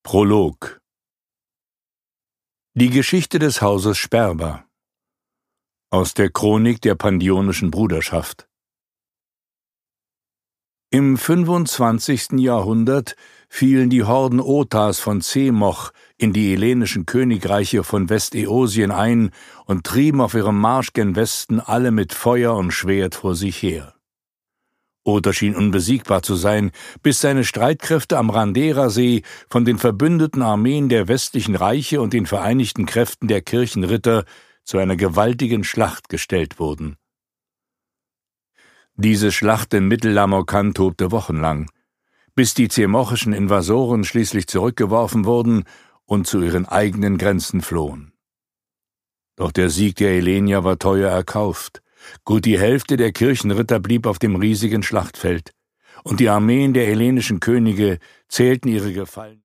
Prolog. Die Geschichte des Hauses Sperber aus der Chronik der Pandionischen Bruderschaft. Im 25. Jahrhundert fielen die Horden Otas von Zemoch in die hellenischen Königreiche von Westeosien ein und trieben auf ihrem Marsch gen Westen alle mit Feuer und Schwert vor sich her. Ota schien unbesiegbar zu sein, bis seine Streitkräfte am Randera-See von den verbündeten Armeen der westlichen Reiche und den vereinigten Kräften der Kirchenritter zu einer gewaltigen Schlacht gestellt wurden. Diese Schlacht in Mittellamorkan tobte wochenlang, bis die zemochischen Invasoren schließlich zurückgeworfen wurden und zu ihren eigenen Grenzen flohen. Doch der Sieg der Hellenier war teuer erkauft. Gut die Hälfte der Kirchenritter blieb auf dem riesigen Schlachtfeld, und die Armeen der hellenischen Könige zählten ihre Gefallenen.